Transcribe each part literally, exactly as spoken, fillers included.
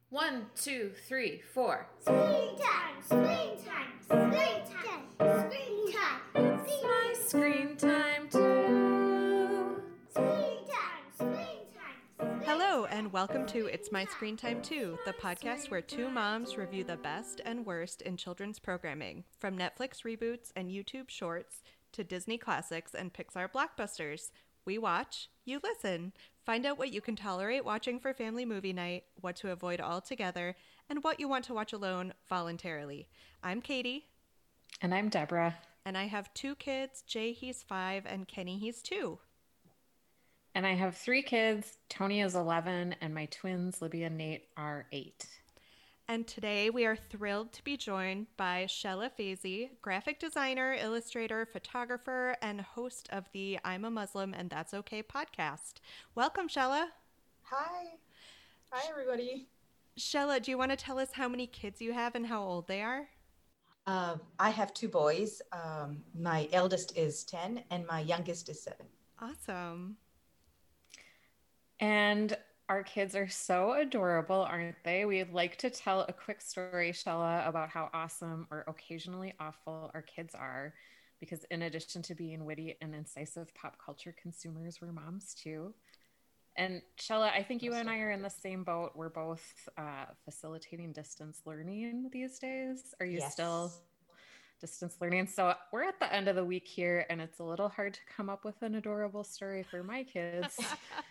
One, two, three, four. Screen time, screen time, screen time, screen time. It's my screen time too. Screen time, screen time. Hello, and welcome to It's My Screen Time Too, the podcast where two moms review the best and worst in children's programming, from Netflix reboots and YouTube shorts to Disney classics and Pixar blockbusters. We watch, you listen. Find out what you can tolerate watching for family movie night, what to avoid altogether, and what you want to watch alone voluntarily. I'm Katie. And I'm Deborah. And I have two kids. Jay, he's five, and Kenny, he's two. And I have three kids. Tony is eleven, and my twins, Libby and Nate, are eight. And today we are thrilled to be joined by Shella Fazey, graphic designer, illustrator, photographer, and host of the I'm a Muslim and That's Okay podcast. Welcome, Shella. Hi. Hi, everybody. Shella, do you want to tell us how many kids you have and how old they are? Uh, I have two boys. Um, my eldest is ten and my youngest is seven. Awesome. And our kids are so adorable, aren't they? We'd like to tell a quick story, Shella, about how awesome or occasionally awful our kids are. Because in addition to being witty and incisive pop culture consumers, we're moms too. And Shella, I think you and I are in the same boat. We're both uh, facilitating distance learning these days. Are you Yes. still distance learning? So we're at the end of the week here, and it's a little hard to come up with an adorable story for my kids.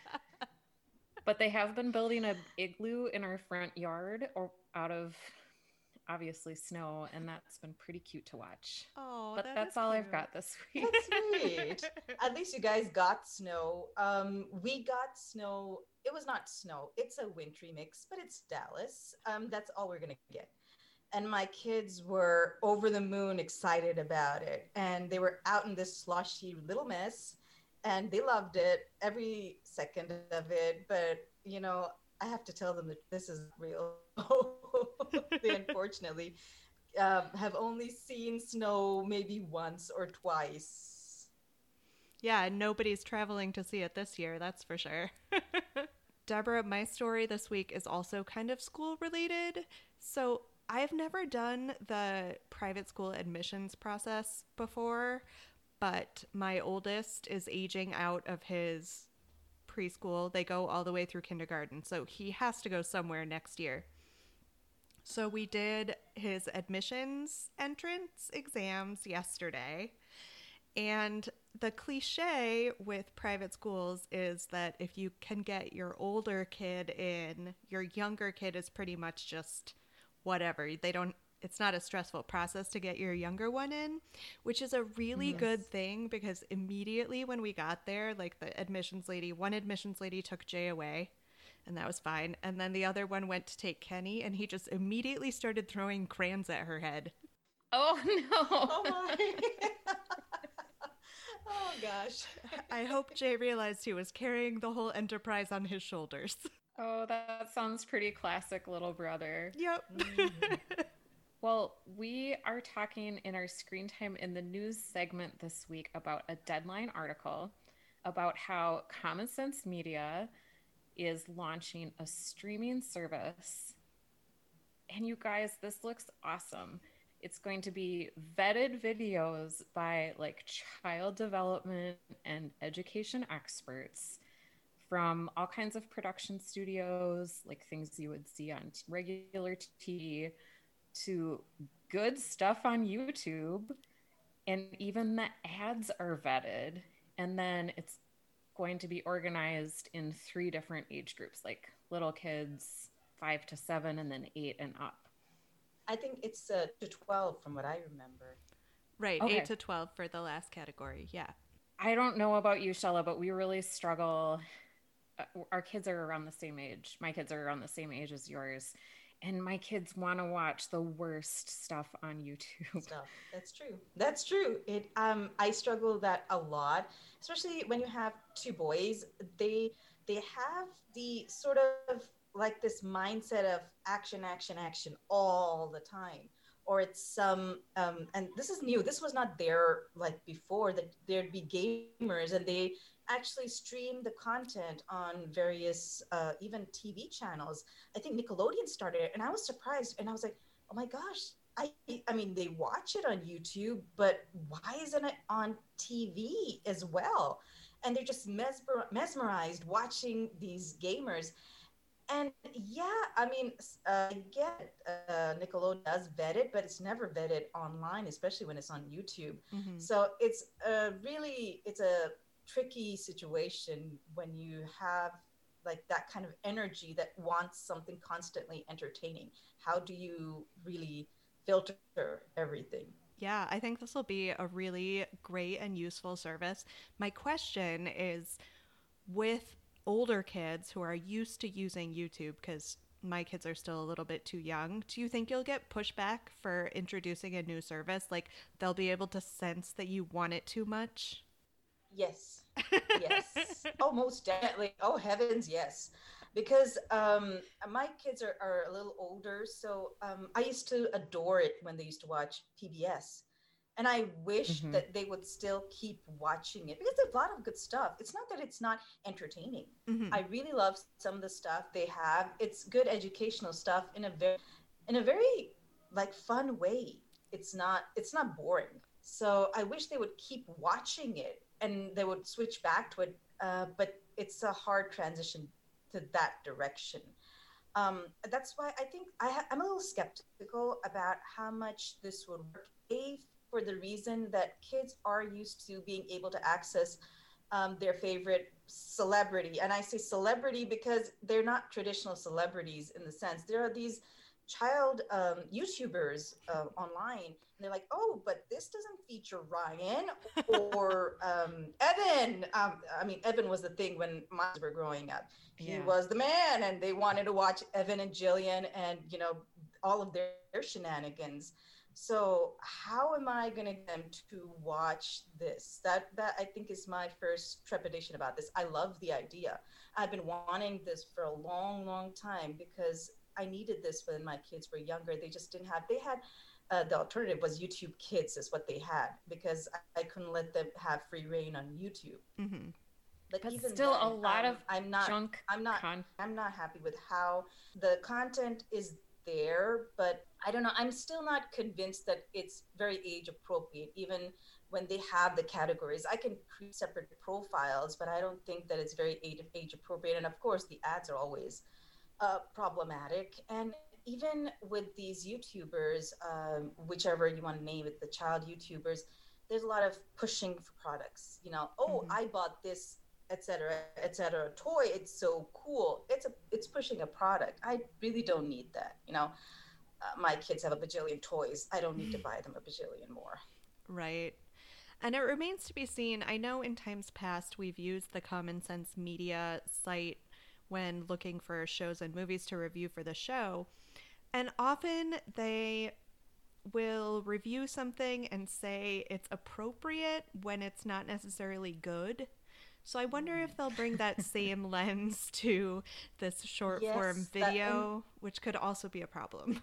But they have been building an igloo in our front yard or out of obviously snow, and that's been pretty cute to watch. Oh, but that that's is all cute. I've got this week. That's sweet. At least you guys got snow. Um, we got snow. It was not snow. It's a wintry mix, but it's Dallas. Um, that's all we're going to get. And my kids were over the moon excited about it. And they were out in this sloshy little mess. And they loved it, every second of it. But, you know, I have to tell them that this is real. They unfortunately um, have only seen snow maybe once or twice. Yeah, and nobody's traveling to see it this year, that's for sure. Deborah, my story this week is also kind of school related. So I've never done the private school admissions process before, but my oldest is aging out of his preschool. They go all the way through kindergarten, so he has to go somewhere next year. So we did his admissions entrance exams yesterday, and the cliche with private schools is that if you can get your older kid in, your younger kid is pretty much just whatever. They don't It's not a stressful process to get your younger one in, which is a really Yes. good thing, because immediately when we got there, like the admissions lady, one admissions lady took Jay away, and that was fine. And then the other one went to take Kenny, and he just immediately started throwing crayons at her head. Oh, no. Oh, my. Oh, gosh. I hope Jay realized he was carrying the whole enterprise on his shoulders. Oh, that sounds pretty classic little brother. Yep. Mm-hmm. Well, we are talking in our screen time in the news segment this week about a Deadline article about how Common Sense Media is launching a streaming service. And you guys, this looks awesome. It's going to be vetted videos by like child development and education experts from all kinds of production studios, like things you would see on regular T V, to good stuff on YouTube, and even the ads are vetted. And then it's going to be organized in three different age groups, like little kids, five to seven, and then eight and up. I think it's uh, to twelve from what I remember. Right, Okay. eight to twelve for the last category, yeah. I don't know about you, Shella, but we really struggle. Uh, our kids are around the same age. My kids are around the same age as yours. And my kids want to watch the worst stuff on YouTube. Stuff. That's true. That's true. It um I struggle that a lot, especially when you have two boys. They they have the sort of like this mindset of action, action, action all the time. Or it's some um and this is new. This was not there like before, that there'd be gamers and they actually stream the content on various, uh, even T V channels. I think Nickelodeon started it, and I was surprised. And I was like, oh my gosh, I, I mean, they watch it on YouTube, but why isn't it on T V as well? And they're just mesmer- mesmerized watching these gamers. And yeah, I mean, uh, I get it. Uh, Nickelodeon does vet it, but it's never vetted online, especially when it's on YouTube. Mm-hmm. So it's a really, it's a tricky situation when you have like that kind of energy that wants something constantly entertaining. How do you really filter everything? Yeah, I think this will be a really great and useful service. My question is, with older kids who are used to using YouTube, because my kids are still a little bit too young, do you think you'll get pushback for introducing a new service? Like they'll be able to sense that you want it too much? Yes. Yes. Oh, most definitely. Oh, heavens, yes. Because um, my kids are, are a little older. So um, I used to adore it when they used to watch P B S. And I wish Mhm. that they would still keep watching it because there's a lot of good stuff. It's not that it's not entertaining. Mhm. I really love some of the stuff they have. It's good educational stuff in a very, in a very like fun way. It's not, it's not boring. So I wish they would keep watching it and they would switch back to it. Uh, but it's a hard transition to that direction. Um, that's why I think I ha- I'm a little skeptical about how much this would work. A, for the reason that kids are used to being able to access um, their favorite celebrity. And I say celebrity because they're not traditional celebrities in the sense. There are these child um, YouTubers uh, online. And they're like, oh, but this doesn't feature Ryan or um, Evan. Um, I mean, Evan was the thing when my kids were growing up. He Yeah. was the man, and they wanted to watch Evan and Jillian and, you know, all of their, their shenanigans. So how am I going to get them to watch this? That that I think is my first trepidation about this. I love the idea. I've been wanting this for a long, long time because I needed this when my kids were younger. They just didn't have. They had uh, the alternative was YouTube Kids is what they had because I, I couldn't let them have free reign on YouTube. Mm-hmm. But That's even still then, a lot um, of I'm not. junk I'm not. con- I'm not happy with how the content is there, but I don't know. I'm still not convinced that it's very age appropriate, even when they have the categories. I can create separate profiles, but I don't think that it's very age, age appropriate. And of course, the ads are always uh, problematic. And even with these YouTubers, um, whichever you want to name it, the child YouTubers, there's a lot of pushing for products. You know, oh, Mhm. I bought this, et cetera, et cetera. Toy, it's so cool. It's a, it's pushing a product. I really don't need that. You know, uh, my kids have a bajillion toys. I don't need to buy them a bajillion more. Right. And it remains to be seen. I know in times past we've used the Common Sense Media site when looking for shows and movies to review for the show. And often they will review something and say it's appropriate when it's not necessarily good. So I wonder if they'll bring that same lens to this short Yes, form that- video, which could also be a problem.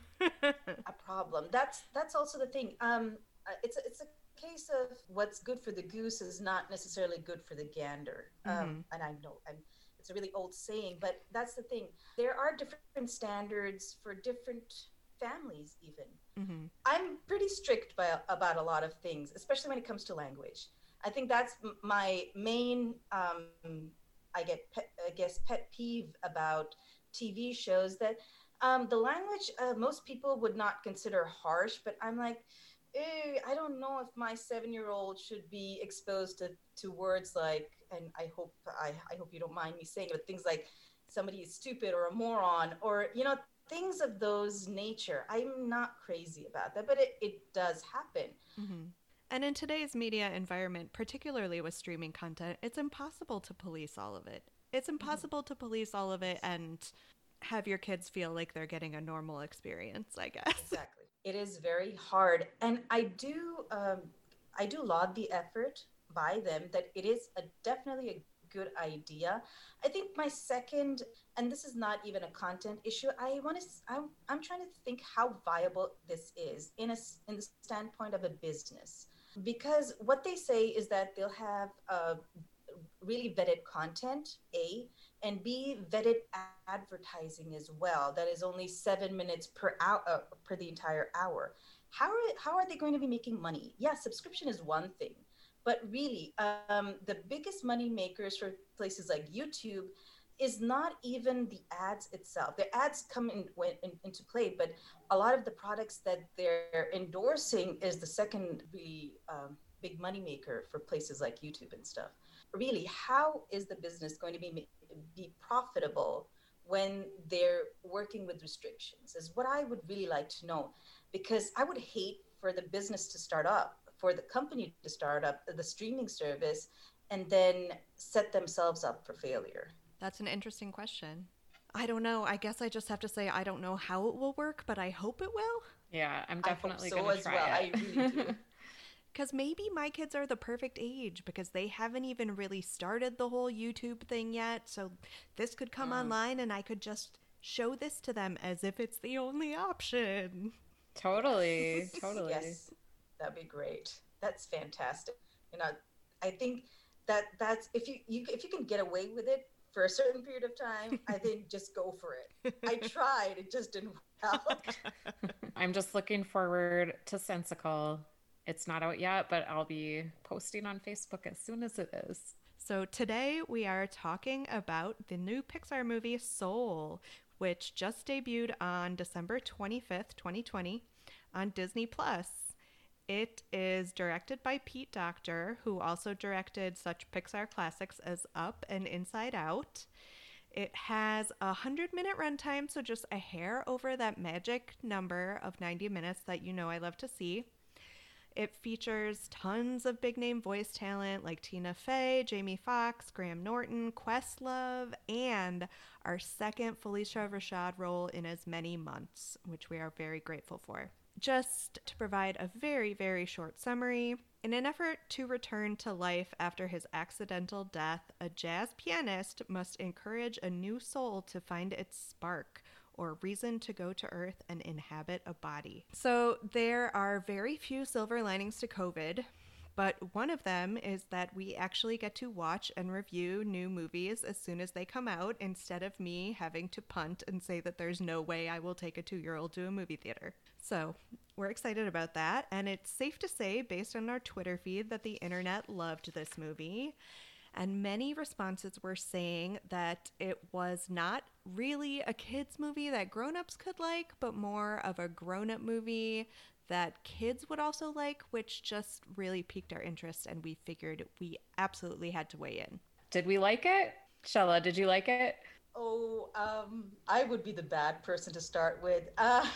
A problem. That's that's also the thing. Um, uh, it's a, it's a case of what's good for the goose is not necessarily good for the gander. Um, and I know I'm, it's a really old saying, but that's the thing. There are different standards for different families. Even Mhm. I'm pretty strict by, about a lot of things, especially when it comes to language. I think that's m- my main, um, I get, pet, I guess, pet peeve about T V shows that um, the language uh, most people would not consider harsh, but I'm like, eh, I don't know if my seven-year-old should be exposed to, to words like, and I hope I, I hope you don't mind me saying it, but things like somebody is stupid or a moron or you know things of those nature. I'm not crazy about that, but it, it does happen. Mhm. And in today's media environment, particularly with streaming content, it's impossible to police all of it. It's impossible to police all of it and have your kids feel like they're getting a normal experience, I guess. Exactly. It is very hard. And I do um, I do laud the effort by them that it is a, definitely a good idea. I think my second, and this is not even a content issue, I want to I'm, I'm trying to think how viable this is in a s- in the standpoint of a business. Because what they say is that they'll have uh, really vetted content, A, and B, vetted advertising as well. That is only seven minutes per hour, uh, per the entire hour. How are, how are they going to be making money? Yeah, subscription is one thing, but really, um, the biggest money makers for places like YouTube is not even the ads itself. The ads come in, in, into play, but a lot of the products that they're endorsing is the second really um, big money maker for places like YouTube and stuff. Really, how is the business going to be be profitable when they're working with restrictions is what I would really like to know, because I would hate for the business to start up, for the company to start up the streaming service and then set themselves up for failure. That's an interesting question. I don't know. I guess I just have to say I don't know how it will work, but I hope it will. Yeah, I'm definitely so going to try well. it. I really do. Because maybe my kids are the perfect age because they haven't even really started the whole YouTube thing yet. So this could come mm. online and I could just show this to them as if it's the only option. Totally, totally. Yes, that'd be great. That's fantastic. You know, I think that that's if you, you if you can get away with it for a certain period of time, I think just go for it. I tried, it just didn't work out. I'm just looking forward to Sensical. It's not out yet, but I'll be posting on Facebook as soon as it is. So today we are talking about the new Pixar movie Soul, which just debuted on December twenty-fifth, twenty twenty on Disney Plus. It is directed by Pete Docter, who also directed such Pixar classics as Up and Inside Out. It has a hundred-minute runtime, so just a hair over that magic number of ninety minutes that you know I love to see. It features tons of big-name voice talent like Tina Fey, Jamie Foxx, Graham Norton, Questlove, and our second Phylicia Rashad role in as many months, which we are very grateful for. Just to provide a very, very short summary, in an effort to return to life after his accidental death, a jazz pianist must encourage a new soul to find its spark, or reason to go to Earth and inhabit a body. So there are very few silver linings to COVID, but one of them is that we actually get to watch and review new movies as soon as they come out, instead of me having to punt and say that there's no way I will take a two-year-old to a movie theater. So we're excited about that, and it's safe to say, based on our Twitter feed, that the internet loved this movie. And many responses were saying that it was not really a kids movie that grown-ups could like, but more of a grown-up movie that kids would also like, which just really piqued our interest, and we figured we absolutely had to weigh in. Did we like it? Shella, did you like it? Oh, um, I would be the bad person to start with. Uh,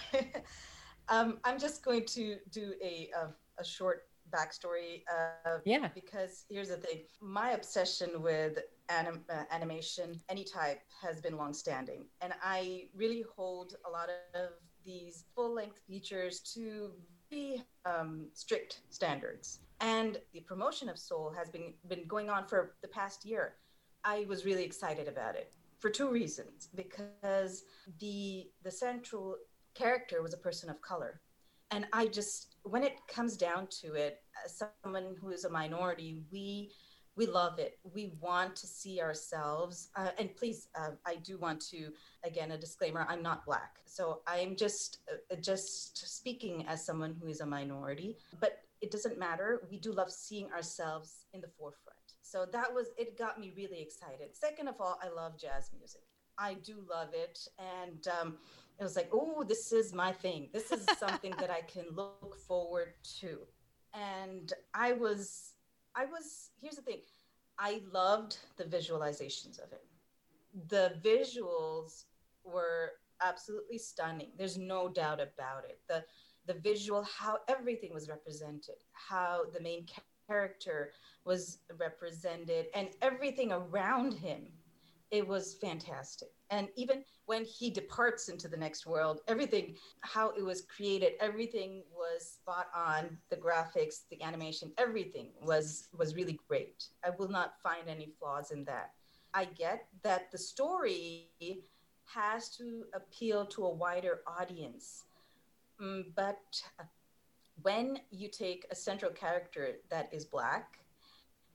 um, I'm just going to do a, a, a short backstory uh, yeah because here's the thing, my obsession with anim- uh, animation any type has been long-standing, and I really hold a lot of these full-length features to very um, strict standards, and the promotion of Soul has been been going on for the past year. I was really excited about it for two reasons, because the the central character was a person of color. And I just, when it comes down to it, as someone who is a minority, we we love it. We want to see ourselves. Uh, and please, uh, I do want to, again, a disclaimer, I'm not Black. So I'm just uh, just speaking as someone who is a minority. But it doesn't matter. We do love seeing ourselves in the forefront. So that was, it got me really excited. Second of all, I love jazz music. I do love it. And um, it was like, oh, this is my thing. This is something that I can look forward to. And I was, I was, here's the thing. I loved the visualizations of it. The visuals were absolutely stunning. There's no doubt about it. The, the visual, how everything was represented, how the main character was represented, and everything around him. It was fantastic. And even when he departs into the next world, everything, how it was created, everything was spot on. The graphics, the animation, everything was, was really great. I will not find any flaws in that. I get that the story has to appeal to a wider audience. Mm, but when you take a central character that is Black,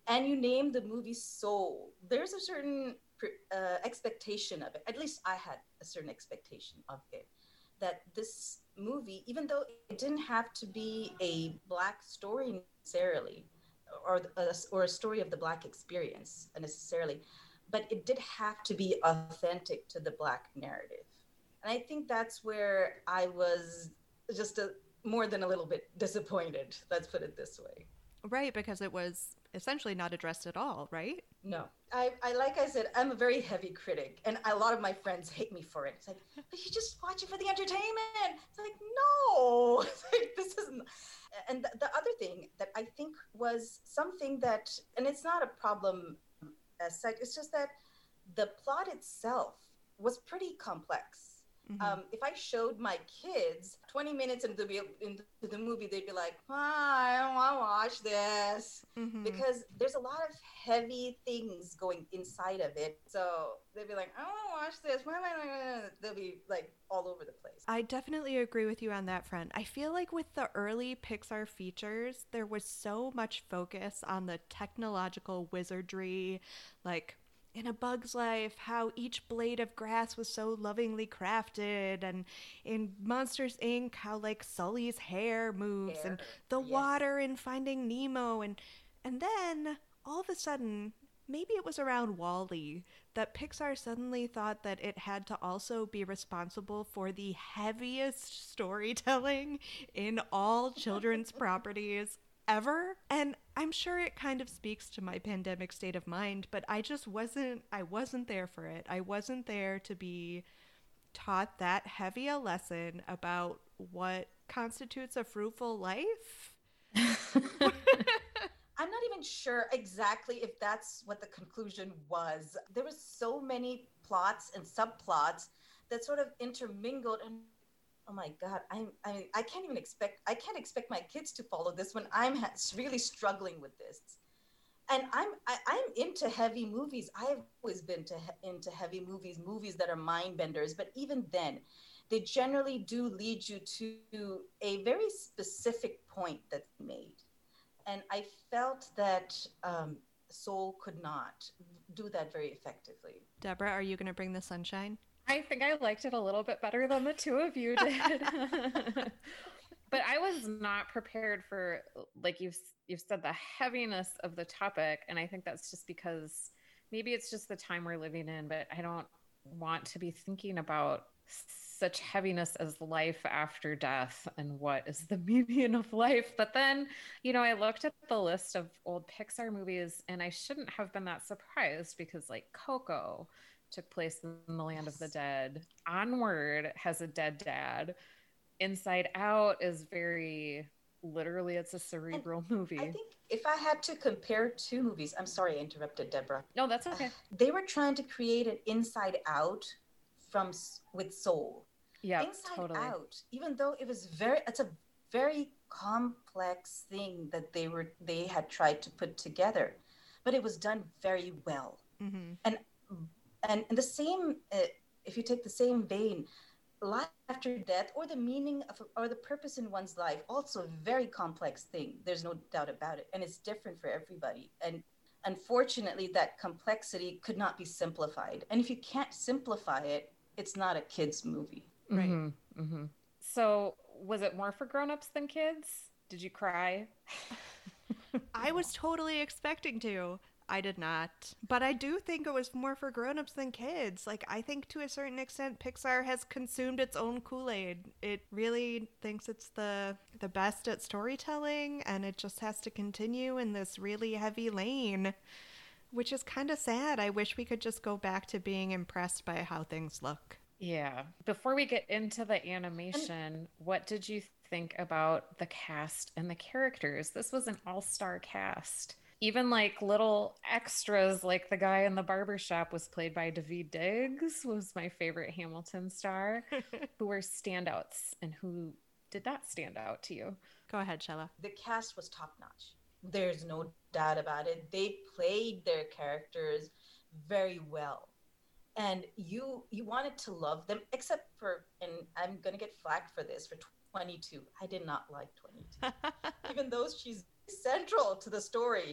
and you name the movie Soul, there's a certain uh, expectation of it. At least I had a certain expectation of it. That this movie, even though it didn't have to be a Black story necessarily, or a, or a story of the Black experience necessarily, but it did have to be authentic to the Black narrative. And I think that's where I was just a, more than a little bit disappointed. Let's put it this way. Right, because it was essentially not addressed at all, right? No. I, I like I said, I'm a very heavy critic, and a lot of my friends hate me for it. It's like, but you just watch it for the entertainment. It's like, no. It's like, this isn't. And the, the other thing that I think was something that, and it's not a problem as such, it's just that the plot itself was pretty complex. Mm-hmm. Um, if I showed my kids twenty minutes into the, into the movie, they'd be like, oh, I don't want to watch this. Mm-hmm. Because there's a lot of heavy things going inside of it. So they'd be like, I don't want to watch this. Why am I? They'll be like all over the place. I definitely agree with you on that front. I feel like with the early Pixar features, there was so much focus on the technological wizardry, like In A Bug's Life, how each blade of grass was so lovingly crafted, and in Monsters, Incorporated, how like Sully's hair moves, hair. and the yes. water in Finding Nemo, and and then all of a sudden, maybe it was around WALL-E, that Pixar suddenly thought that it had to also be responsible for the heaviest storytelling in all children's properties ever. And I'm sure it kind of speaks to my pandemic state of mind, but I just wasn't, I wasn't there for it. I wasn't there to be taught that heavy a lesson about what constitutes a fruitful life. I'm not even sure exactly if that's what the conclusion was. There was so many plots and subplots that sort of intermingled, and oh my God, I'm, I I can't even expect, I can't expect my kids to follow this when I'm ha- really struggling with this. And I'm, I, I'm into heavy movies. I've always been to he- into heavy movies, movies that are mind benders. But even then, they generally do lead you to a very specific point that's made. And I felt that um, Soul could not do that very effectively. Deborah, are you going to bring the sunshine? I think I liked it a little bit better than the two of you did. But I was not prepared for, like you've you've said, the heaviness of the topic. And I think that's just because maybe it's just the time we're living in, but I don't want to be thinking about such heaviness as life after death and what is the meaning of life. But then, you know, I looked at the list of old Pixar movies and I shouldn't have been that surprised because like Coco took place in the land of the dead. Onward has a dead dad. Inside Out is very literally, it's a cerebral and movie. I think if I had to compare two movies, I'm sorry I interrupted, Deborah. No, that's okay. Uh, they were trying to create an Inside Out from with Soul. Yeah, Inside totally. Out, even though it was very, it's a very complex thing that they were they had tried to put together, but it was done very well. Mm-hmm. And and in the same, uh, if you take the same vein, life after death, or the meaning of, or the purpose in one's life, also a very complex thing. There's no doubt about it, and it's different for everybody. And unfortunately, that complexity could not be simplified. And if you can't simplify it, it's not a kids' movie. Right. Mm-hmm, mm-hmm. So was it more for grown-ups than kids? Did you cry? I was totally expecting to. I did not. But I do think it was more for grown-ups than kids. Like, I think to a certain extent, Pixar has consumed its own Kool-Aid. It really thinks it's the the best at storytelling, and it just has to continue in this really heavy lane, which is kind of sad. I wish we could just go back to being impressed by how things look. Yeah. Before we get into the animation, what did you think about the cast and the characters? This was an all-star cast. Even like little extras, like the guy in the barbershop was played by Daveed Diggs, was my favorite Hamilton star, who were standouts. And who did not stand out to you? Go ahead, Shella. The cast was top-notch. There's no doubt about it. They played their characters very well. And you you wanted to love them, except for, and I'm going to get flacked for this, for twenty-two. I did not like twenty-two. Even though she's central to the story,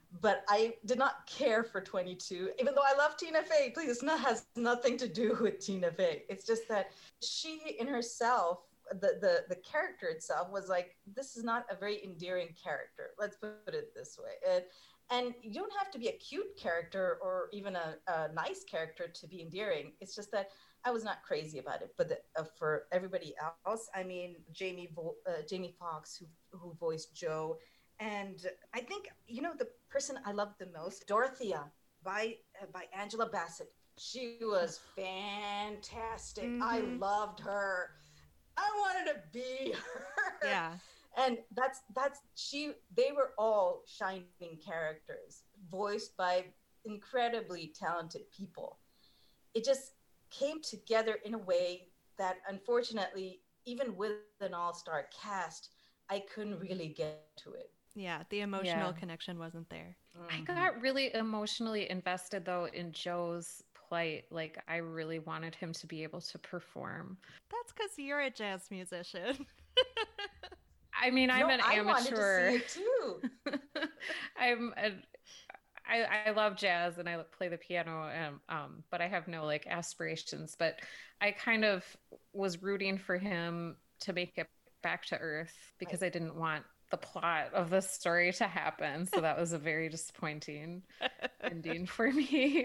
but I did not care for twenty-two, even though I love Tina Fey. Please, it's not has nothing to do with Tina Fey. It's just that she in herself, the, the, the character itself was like, this is not a very endearing character. Let's put it this way. And, and you don't have to be a cute character or even a, a nice character to be endearing. It's just that I was not crazy about it. But the, uh, for everybody else, I mean, Jamie Vo- uh, Jamie Foxx, who, who voiced Joe, and I think, you know, the person I loved the most, Dorothea, by uh, by Angela Bassett. She was fantastic. Mm-hmm. I loved her. I wanted to be her. Yeah. And that's that's she. They were all shining characters, voiced by incredibly talented people. It just came together in a way that, unfortunately, even with an all-star cast, I couldn't really get to it. Yeah, the emotional Yeah. connection wasn't there. I got really emotionally invested though in Joe's plight. Like I really wanted him to be able to perform. That's because you're a jazz musician. I mean, I'm No, an I amateur. wanted to see it too. I'm a, I, I love jazz and I play the piano, and, um, but I have no like aspirations. But I kind of was rooting for him to make it back to earth because I didn't want the plot of the story to happen. So that was a very disappointing ending for me.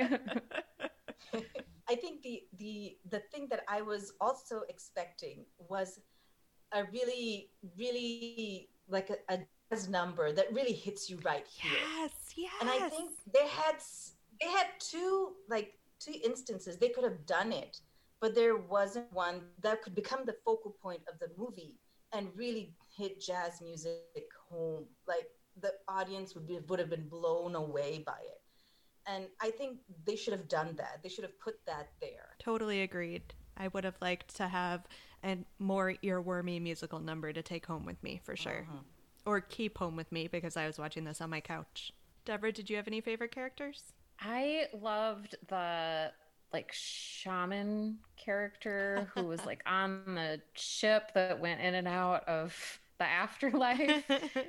I think the the the thing that I was also expecting was a really, really like a, a jazz number that really hits you right here. Yes, yes. And I think they had they had two like two instances they could have done it, but there wasn't one that could become the focal point of the movie and really hit jazz music home. Like the audience would be would have been blown away by it. And I think they should have done that. They should have put that there. Totally agreed. I would have liked to have a more earwormy musical number to take home with me, for sure. Uh-huh. Or keep home with me because I was watching this on my couch. Deborah, did you have any favorite characters? I loved the like shaman character who was like on the ship that went in and out of the afterlife.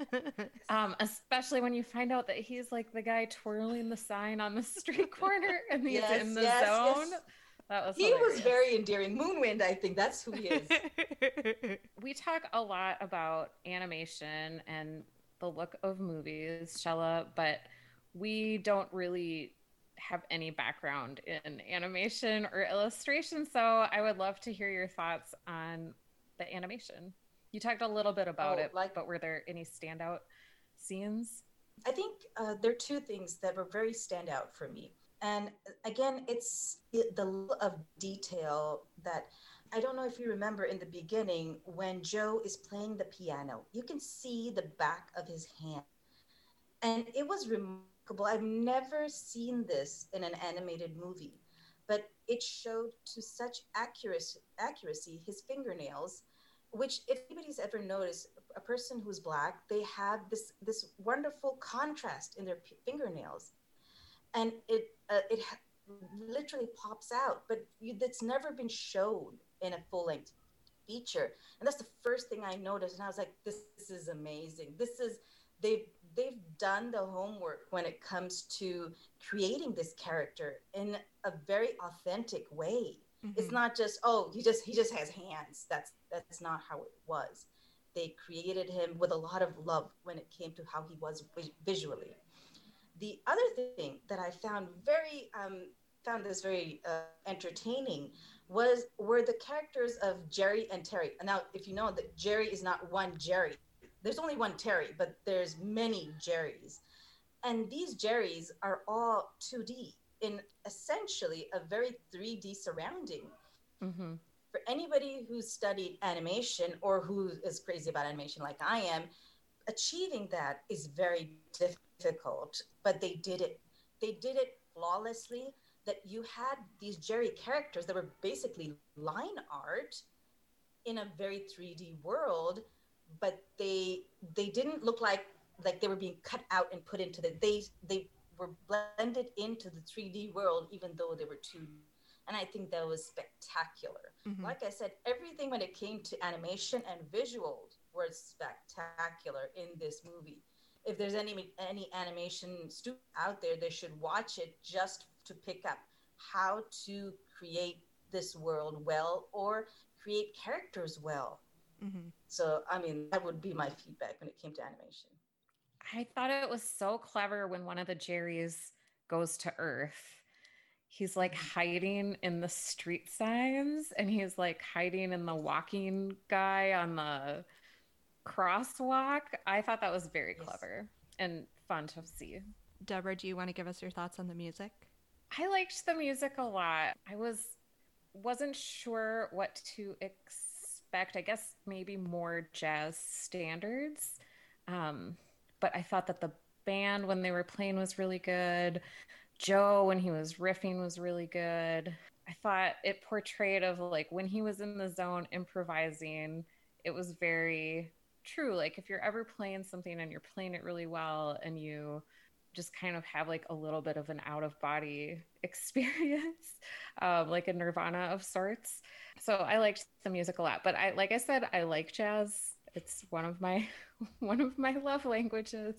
um, especially when you find out that he's like the guy twirling the sign on the street corner and he's Yes, in the yes, zone. yes. That was He hilarious. was very endearing. Moonwind, I think that's who he is. We talk a lot about animation and the look of movies, Shella, but we don't really have any background in animation or illustration. So I would love to hear your thoughts on the animation. You talked a little bit about Oh, it, like- but were there any standout scenes? I think uh, there are two things that were very standout for me. And again, it's the the level of detail that I don't know if you remember in the beginning when Joe is playing the piano, you can see the back of his hand. And it was remarkable. I've never seen this in an animated movie, but it showed to such accuracy, accuracy his fingernails, which if anybody's ever noticed, a person who's Black, they have this, this wonderful contrast in their p- fingernails. And it uh, it ha- literally pops out, but you, it's never been shown in a full-length feature. And that's the first thing I noticed, and I was like, "This, this is amazing. This is they've they've done the homework when it comes to creating this character in a very authentic way. Mhm. It's not just oh he just he just has hands. That's that's not how it was. They created him with a lot of love when it came to how he was vis- visually." The other thing that I found very um, found this very uh, entertaining was were the characters of Jerry and Terry. And now, if you know that Jerry is not one Jerry, there's only one Terry, but there's many Jerrys, and these Jerrys are all two D in essentially a very three D surrounding. Mm-hmm. For anybody who's studied animation or who is crazy about animation like I am, achieving that is very difficult, but they did it. They did it flawlessly, that you had these Jerry characters that were basically line art in a very three D world, but they they didn't look like like they were being cut out and put into the they they were blended into the three D world even though they were two D. And I think that was spectacular. Mhm. Like I said, everything when it came to animation and visuals was spectacular in this movie. if there's any any animation student out there, they should watch it just to pick up how to create this world well or create characters well. Mm-hmm. So, I mean, that would be my feedback when it came to animation. I thought it was so clever when one of the Jerrys goes to Earth. He's like hiding in the street signs, and he's like hiding in the walking guy on the crosswalk. I thought that was very yes. clever and fun to see. Deborah, do you want to give us your thoughts on the music? I liked the music a lot. I was wasn't sure what to expect. I guess maybe more jazz standards. Um, but I thought that the band when they were playing was really good. Joe, when he was riffing, was really good. I thought it portrayed of like when he was in the zone improvising, it was very true. Like if you're ever playing something and you're playing it really well and you just kind of have like a little bit of an out of body experience, um, like a Nirvana of sorts. So I liked the music a lot, but I, like I said, I like jazz. It's one of my, one of my love languages.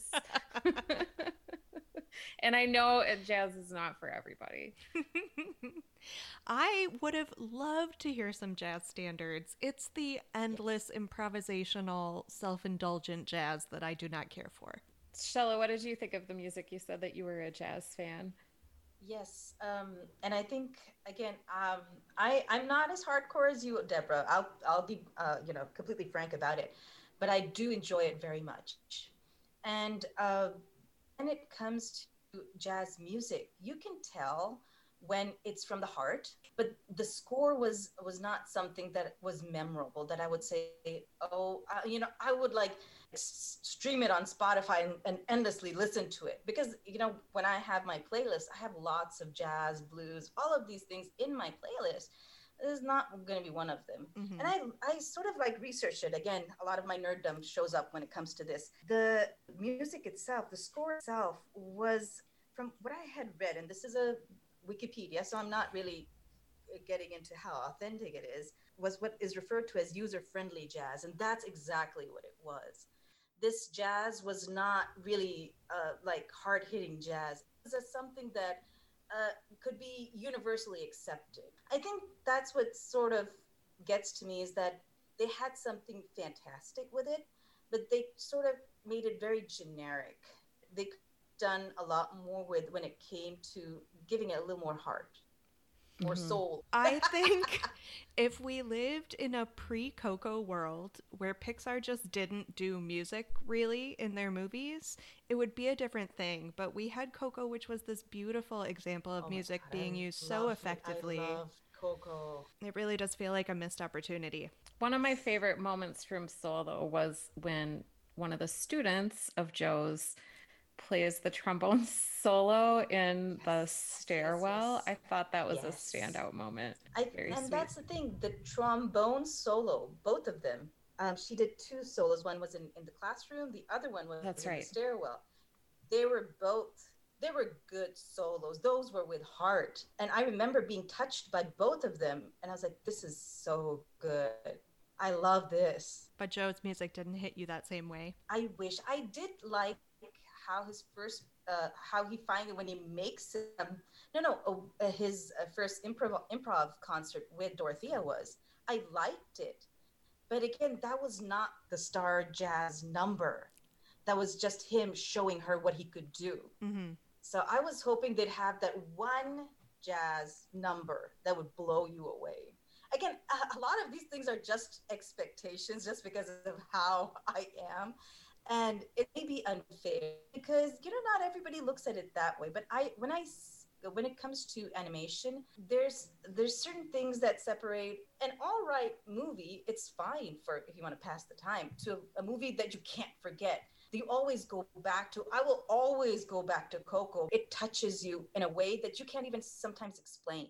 And I know jazz is not for everybody. I would have loved to hear some jazz standards. It's the endless improvisational, self-indulgent jazz that I do not care for. Shella, what did you think of the music? You said that you were a jazz fan. Yes, um, and I think again, um, I I'm not as hardcore as you, Deborah. I'll I'll be uh, you know completely frank about it, but I do enjoy it very much. And uh, when it comes to jazz music, you can tell when it's from the heart, but the score was was not something that was memorable that I would say, oh, uh, you know, I would like s- stream it on Spotify and, and endlessly listen to it, because, you know, when I have my playlist, I have lots of jazz, blues, all of these things in my playlist. This is not going to be one of them. Mm-hmm. And I, I sort of like researched it. Again, a lot of my nerddom shows up when it comes to this. The music itself, the score itself was, from what I had read, and this is a Wikipedia, so I'm not really getting into how authentic it is, was what is referred to as user-friendly jazz. And that's exactly what it was. This jazz was not really uh, like hard-hitting jazz. It was something that uh, could be universally accepted. I think that's what sort of gets to me, is that they had something fantastic with it, but they sort of made it very generic. They could have done a lot more with when it came to giving it a little more heart or mm-hmm. soul. I think if we lived in a pre-Coco world where Pixar just didn't do music really in their movies, it would be a different thing. But we had Coco, which was this beautiful example of oh music God, being I used so effectively. I love Coco. It really does feel like a missed opportunity. One of my favorite moments from Soul, though, was when one of the students of Joe's plays the trombone solo in yes, the stairwell. Yes, yes. I thought that was yes. a standout moment. I, Very and sweet. That's the thing, the trombone solo, both of them. Um, she did two solos. One was in, in the classroom. The other one was that's in right. the stairwell. They were both, they were good solos. Those were with heart. And I remember being touched by both of them. And I was like, this is so good. I love this. But Joe's music didn't hit you that same way. I wish. I did like how his first, uh, how he finally, when he makes um, no, no, uh, his uh, first improv improv concert with Dorothea was. I liked it, but again, that was not the star jazz number. That was just him showing her what he could do. Mm-hmm. So I was hoping they'd have that one jazz number that would blow you away. Again, a, a lot of these things are just expectations, just because of how I am. And it may be unfair because, you know, not everybody looks at it that way. But I, when I, when it comes to animation, there's there's certain things that separate an all right movie. It's fine for if you want to pass the time, to a movie that you can't forget. You always go back to. I will always go back to Coco. It touches you in a way that you can't even sometimes explain.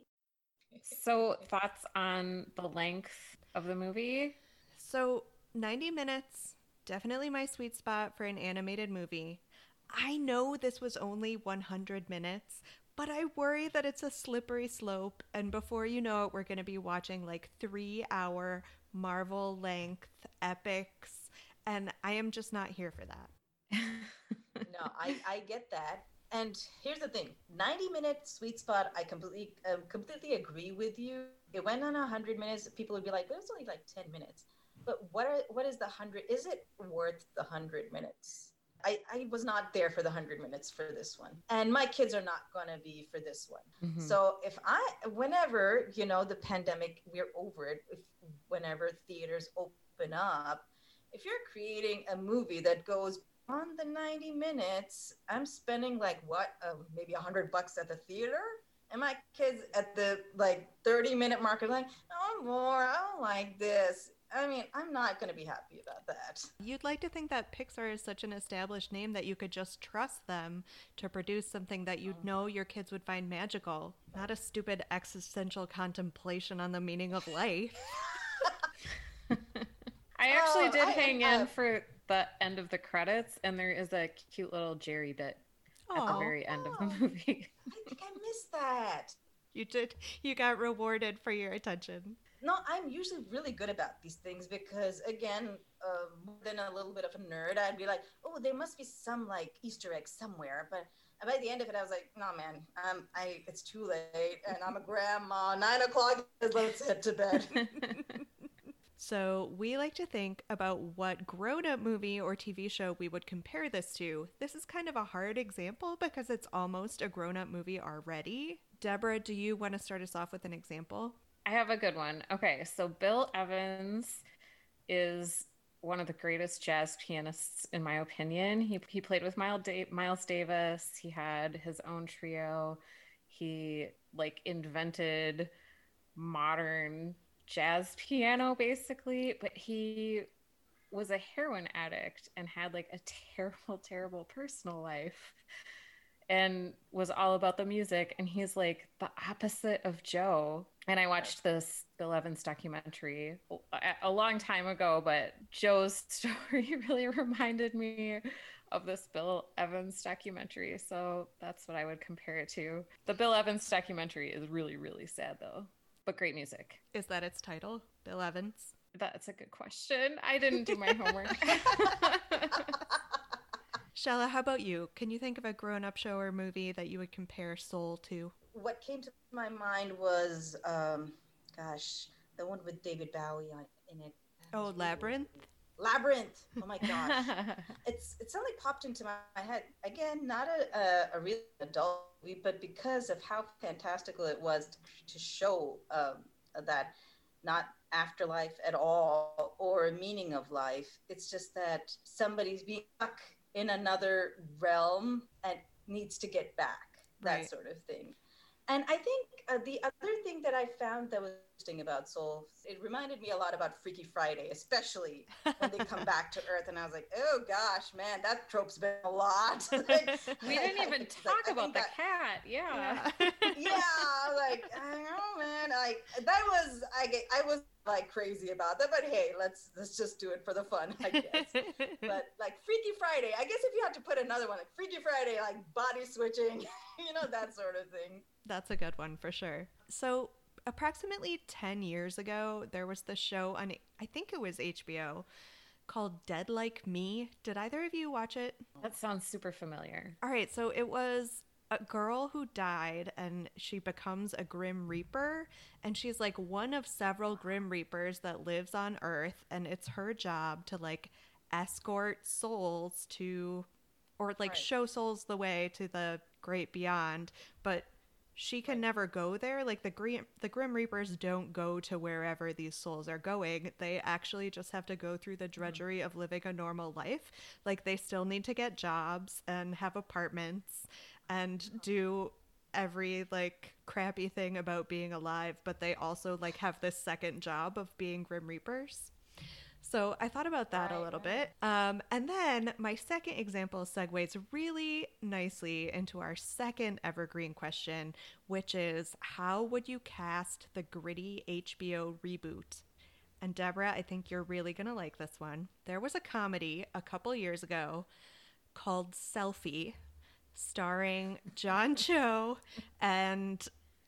So, thoughts on the length of the movie? So, ninety minutes. Definitely my sweet spot for an animated movie. I know this was only one hundred minutes, but I worry that it's a slippery slope, and before you know it, we're going to be watching like three-hour Marvel-length epics, and I am just not here for that. no, I I get that. And here's the thing: ninety minute sweet spot. I completely um, completely agree with you. It went on one hundred minutes. People would be like, "But it's only like ten minutes." But what are what is the one hundred? Is it worth the one hundred minutes? I, I was not there for the one hundred minutes for this one. And my kids are not going to be for this one. Mhm. So if I, whenever, you know, the pandemic, we're over it, if whenever theaters open up, if you're creating a movie that goes on the ninety minutes, I'm spending like what, uh, maybe a hundred bucks at the theater? And my kids at the like thirty minute mark are like, no more, I don't like this. I mean, I'm not going to be happy about that. You'd like to think that Pixar is such an established name that you could just trust them to produce something that you'd know your kids would find magical, not a stupid existential contemplation on the meaning of life. I actually Oh, did I- hang I- in for the end of the credits, and there is a cute little Jerry bit at the Aw. very end of Oh. the movie. I think I missed that. You did. You got rewarded for your attention. No, I'm usually really good about these things because, again, uh, more than a little bit of a nerd, I'd be like, oh, there must be some like Easter egg somewhere. But by the end of it, I was like, no, man, um, I it's too late, and I'm a grandma. Nine o'clock, let's head to bed. So we like to think about what grown-up movie or T V show we would compare this to. This is kind of a hard example because it's almost a grown-up movie already. Deborah, do you want to start us off with an example? I have a good one. Okay, so Bill Evans is one of the greatest jazz pianists, in my opinion. He he played with Miles, da- Miles Davis. He had his own trio. He like invented modern jazz piano, basically. But he was a heroin addict and had like a terrible, terrible personal life, and was all about the music. And he's like the opposite of Joe. And I watched this Bill Evans documentary a, a long time ago, but Joe's story really reminded me of this Bill Evans documentary. So that's what I would compare it to. The Bill Evans documentary is really, really sad though, but great music. Is that its title? Bill Evans? That's a good question. I didn't do my homework. Shella, how about you? Can you think of a grown-up show or movie that you would compare Soul to? What came to my mind was, um, gosh, the one with David Bowie on, in it. Oh, Labyrinth? Labyrinth. Oh my gosh. it's it suddenly popped into my, my head again. Not a, a a real adult movie, but because of how fantastical it was to, to show um, that not afterlife at all or meaning of life. It's just that somebody's being stuck in another realm and needs to get back. That Right. sort of thing. And I think uh, the other thing that I found that was interesting about Soul, it reminded me a lot about Freaky Friday, especially when they come back to Earth. And I was like, oh gosh, man, that trope's been a lot. Like, We didn't even it's talk like, I about think the that- cat. Yeah. yeah, like I don't know, man. I that was I get I was like crazy about that, but hey, let's let's just do it for the fun, I guess. But like Freaky Friday, I guess if you had to put another one, like Freaky Friday, like body switching, you know, that sort of thing. That's a good one for sure. So, approximately ten years ago, there was this show on, I think it was H B O, called Dead Like Me. Did either of you watch it? That sounds super familiar. All right, so it was a girl who died and she becomes a Grim Reaper, and she's like one of several Grim Reapers that lives on Earth, and it's her job to like escort souls to, or like Right. show souls the way to the great beyond, but she can never go there. Like the Grim, the Grim Reapers don't go to wherever these souls are going. They actually just have to go through the drudgery of living a normal life. Like they still need to get jobs and have apartments and do every like crappy thing about being alive, but they also like have this second job of being Grim Reapers. So I thought about that a Right, little right. bit. Um, and then my second example segues really nicely into our second evergreen question, which is how would you cast the gritty H B O reboot? And Deborah, I think you're really going to like this one. There was a comedy a couple years ago called Selfie, starring John Cho and,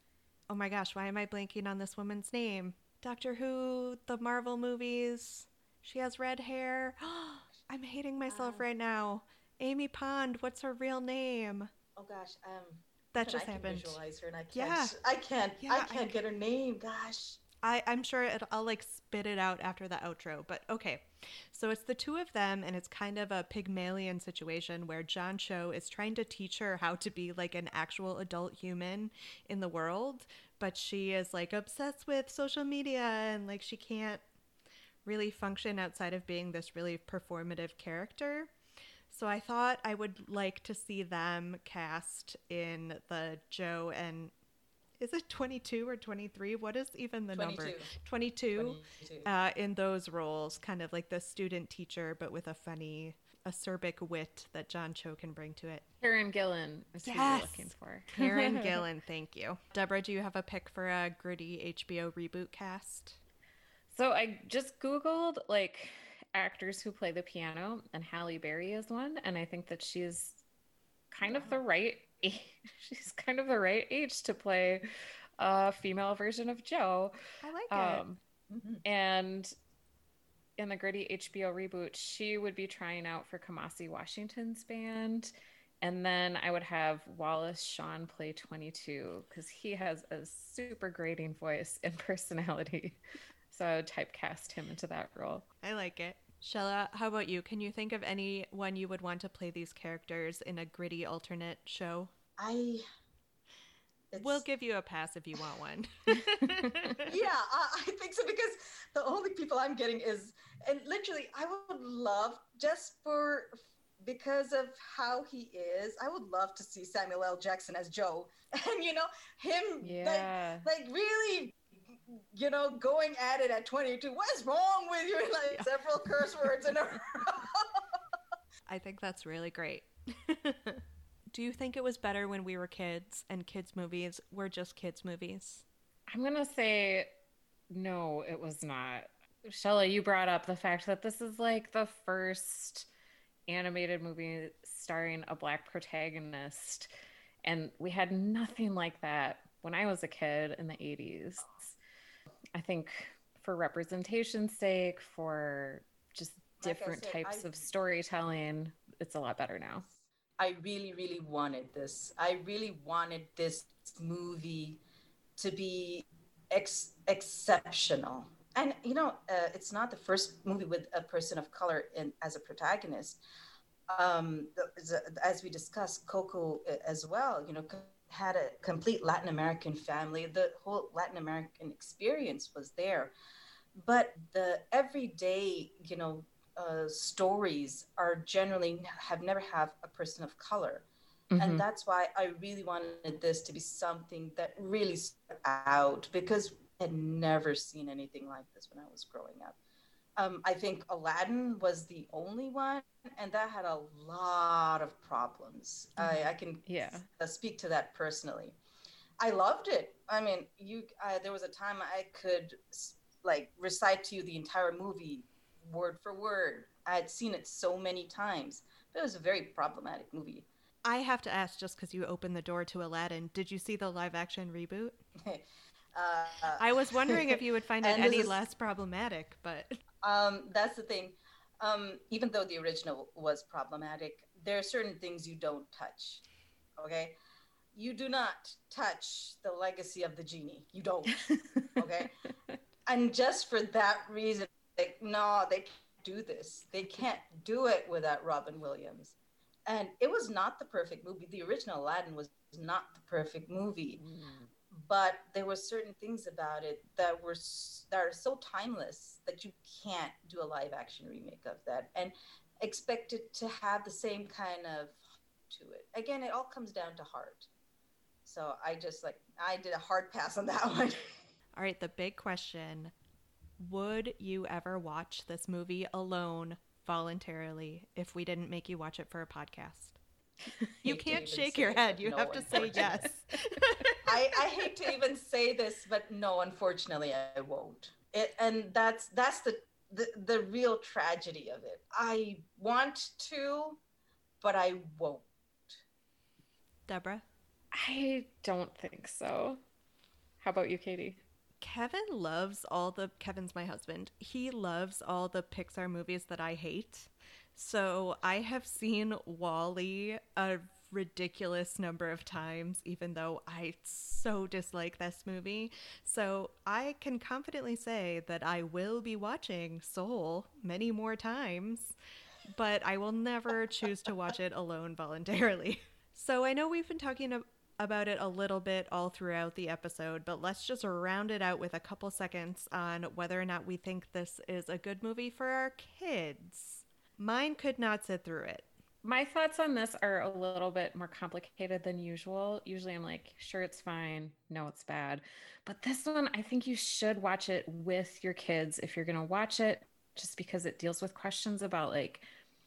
oh my gosh, why am I blanking on this woman's name? Doctor Who, the Marvel movies. She has red hair. I'm hating myself right now. Amy Pond, what's her real name? Oh gosh, um, That even just I can happened. visualize her, and I can't. Yeah. I can't. Yeah, I I can't get her name. Gosh. I, I'm sure it, I'll like spit it out after the outro, but okay. So it's the two of them, and it's kind of a Pygmalion situation where John Cho is trying to teach her how to be like an actual adult human in the world, but she is like obsessed with social media and like she can't really function outside of being this really performative character. So I thought I would like to see them cast in the Joe and is it twenty-two or twenty-three? What is even the number? twenty-two. twenty-two. twenty-two. Uh, in those roles, kind of like the student teacher, but with a funny, acerbic wit that John Cho can bring to it. Karen Gillan is who you're Yes! looking for. Karen Gillan, thank you. Deborah, do you have a pick for a gritty H B O reboot cast? So I just Googled like actors who play the piano, and Halle Berry is one, and I think that she's kind of the right age. She's kind of the right age to play a female version of Joe. I like Um, and in the gritty H B O reboot, she would be trying out for Kamasi Washington's band. And then I would have Wallace Shawn play twenty-two because he has a super grating voice and personality. So I would typecast him into that role. it. I like it. Shella, how about you? Can you think of anyone you would want to play these characters in a gritty alternate show? I. It's, We'll give you a pass if you want one. yeah, I, I think so because the only people I'm getting is, and literally, I would love just for because of how he is. I would love to see Samuel L. Jackson as Joe, and you know him Yeah. like like really. You know, going at it at twenty-two. What's wrong with you? Like Yeah. several curse words in a row. I think that's really great. Do you think it was better when we were kids and kids' movies were just kids' movies? I'm going to say no, it was not. Shella, you brought up the fact that this is like the first animated movie starring a Black protagonist. And we had nothing like that when I was a kid in the eighties. I think for representation's sake, for just Like I different said, types I- of storytelling, it's a lot better now. I really, really wanted this. I really wanted this movie to be ex- exceptional. And, you know, uh, it's not the first movie with a person of color in, as a protagonist. Um, the, as we discussed, Coco as well, you know, had a complete Latin American family. The whole Latin American experience was there. But the everyday, you know, uh, stories are generally have never have a person of color. Mhm. And that's why I really wanted this to be something that really stood out because I had never seen anything like this when I was growing up. Um, I think Aladdin was the only one, and that had a lot of problems. I, I can Yeah. uh, speak to that personally. I loved it. I mean, you. I, there was a time I could like recite to you the entire movie word for word. I had seen it so many times, but it was a very problematic movie. I have to ask, just because you opened the door to Aladdin, did you see the live action reboot? uh, I was wondering if you would find it And this any is- less problematic, but Um, that's the thing. Um, even though the original was problematic, there are certain things you don't touch. Okay, you do not touch the legacy of the genie. You don't. Okay, and just for that reason, like, no, they can't do this. They can't do it without Robin Williams. And it was not the perfect movie. The original Aladdin was not the perfect movie. But there were certain things about it that were that are so timeless that you can't do a live action remake of that and expect it to have the same kind of to it. Again, it all comes down to heart. So I just like I did a hard pass on that one. all right, the big question, would you ever watch this movie alone voluntarily if we didn't make you watch it for a podcast? You Hate to can't even shake say your it, head. but You no, have to say yes. I, I hate to even say this, but no, unfortunately, I won't. It, and that's that's the, the the real tragedy of it. I want to, but I won't. Deborah? I don't think so. How about you, Katie? Kevin loves all the Kevin's my husband. He loves all the Pixar movies that I hate. So I have seen WALL-E a ridiculous number of times, even though I so dislike this movie. So I can confidently say that I will be watching Soul many more times, but I will never choose to watch it alone voluntarily. So I know we've been talking ab- about it a little bit all throughout the episode, but let's just round it out with a couple seconds on whether or not we think this is a good movie for our kids. Mine could not sit through it. My thoughts on this are a little bit more complicated than usual. Usually I'm like, sure, it's fine. No, it's bad. But this one, I think you should watch it with your kids if you're going to watch it, just because it deals with questions about like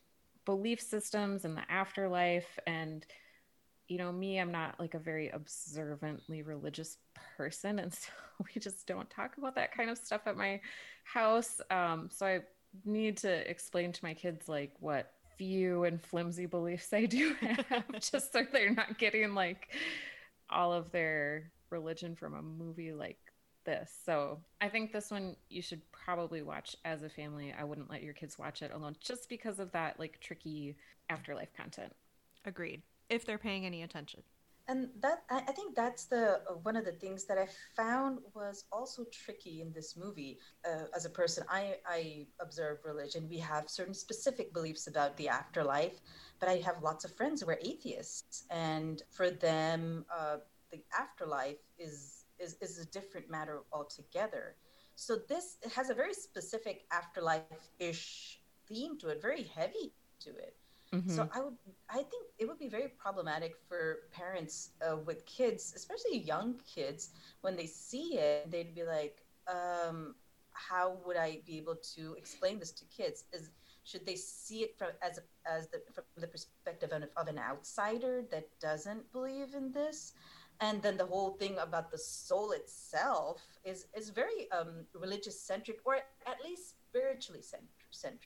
belief systems and the afterlife. And, you know, me, I'm not like a very observantly religious person. And so we just don't talk about that kind of stuff at my house. Um, so I need to explain to my kids like what few and flimsy beliefs I do have, just so they're not getting like all of their religion from a movie like this. So I think this one you should probably watch as a family. I wouldn't let your kids watch it alone just because of that like tricky afterlife content. Agreed. If they're paying any attention. And that I I think that's the uh, one of the things that I found was also tricky in this movie. Uh, as a person, I, I observe religion. We have certain specific beliefs about the afterlife, but I have lots of friends who are atheists, and for them, uh, the afterlife is, is is a different matter altogether. So this it has a very specific afterlife-ish theme to it, very heavy to it. Mm-hmm. So I would, I think it would be very problematic for parents uh, with kids, especially young kids, when they see it, they'd be like, um, "How would I be able to explain this to kids? Is should they see it from as a, as the from the perspective of, of an outsider that doesn't believe in this?" And then the whole thing about the soul itself is is very um, religious centric, or at least spiritually centric.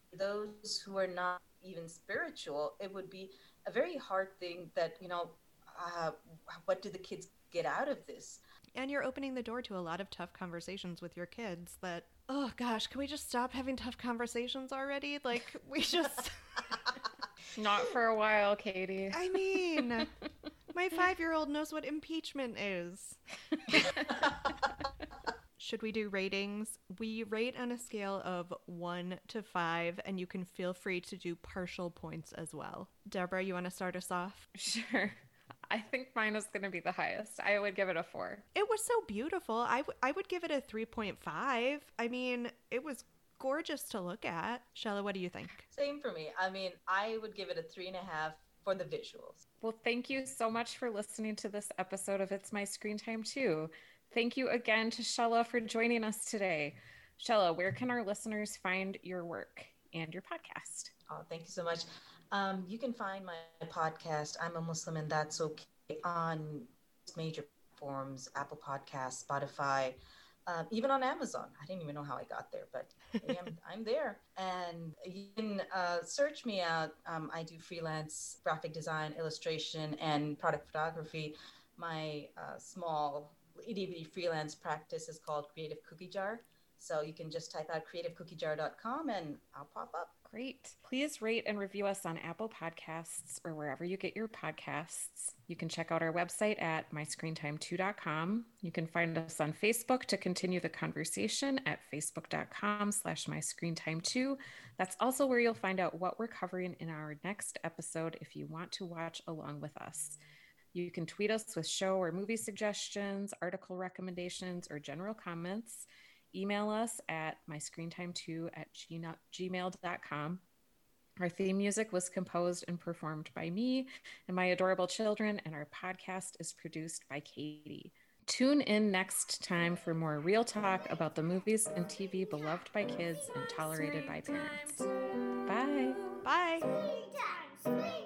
Those who are not even spiritual, it would be a very hard thing that, you know, uh, what do the kids get out of this? And you're opening the door to a lot of tough conversations with your kids that, oh gosh, can we just stop having tough conversations already? Like, we just... Not for a while, Katie. I mean, my five-year-old knows what impeachment is. Should we do ratings? We rate on a scale of one to five, and you can feel free to do partial points as well. Deborah, you want to start us off? Sure. I think mine is going to be the highest. I would give it a four. It was so beautiful. I, w- I would give it a three point five. I mean, it was gorgeous to look at. Shella, what do you think? Same for me. I mean, I would give it a three and a half for the visuals. Well, thank you so much for listening to this episode of It's My Screen Time Too. Thank you again to Shella for joining us today. Shella, where can our listeners find your work and your podcast? Oh, thank you so much. Um, you can find my podcast, I'm a Muslim and That's Okay, on major platforms, Apple Podcasts, Spotify, um, even on Amazon. I didn't even know how I got there, but I'm, I'm there. And you can uh, search me out. Um, I do freelance graphic design, illustration, and product photography. My uh, small itty bitty freelance practice is called Creative Cookie Jar. So you can just type out creative cookie jar dot com and I'll pop up. Great. Please rate and review us on Apple Podcasts or wherever you get your podcasts. You can check out our website at my screen time two dot com. You can find us on Facebook to continue the conversation at facebook dot com slash my screen time two. That's also where you'll find out what we're covering in our next episode if you want to watch along with us. You can tweet us with show or movie suggestions, article recommendations, or general comments. Email us at my screen time two at gmail dot com. Our theme music was composed and performed by me and my adorable children, and our podcast is produced by Katie. Tune in next time for more real talk about the movies and T V beloved by kids and tolerated by parents. Bye. Bye. Screen time, screen